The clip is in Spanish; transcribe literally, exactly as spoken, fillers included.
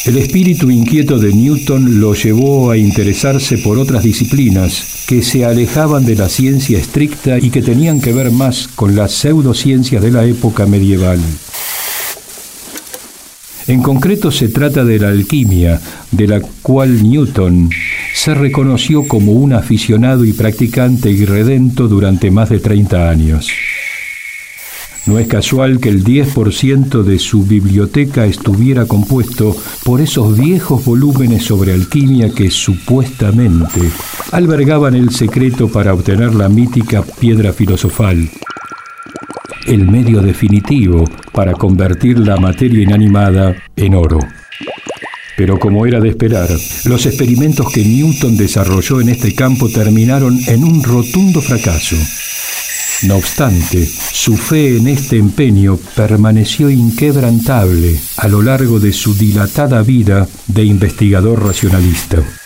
El espíritu inquieto de Newton lo llevó a interesarse por otras disciplinas que se alejaban de la ciencia estricta y que tenían que ver más con las pseudociencias de la época medieval. En concreto se trata de la alquimia, de la cual Newton se reconoció como un aficionado y practicante irredento durante más de treinta años. No es casual que el diez por ciento de su biblioteca estuviera compuesto por esos viejos volúmenes sobre alquimia que supuestamente albergaban el secreto para obtener la mítica piedra filosofal, el medio definitivo para convertir la materia inanimada en oro. Pero como era de esperar, los experimentos que Newton desarrolló en este campo terminaron en un rotundo fracaso. No obstante, su fe en este empeño permaneció inquebrantable a lo largo de su dilatada vida de investigador racionalista.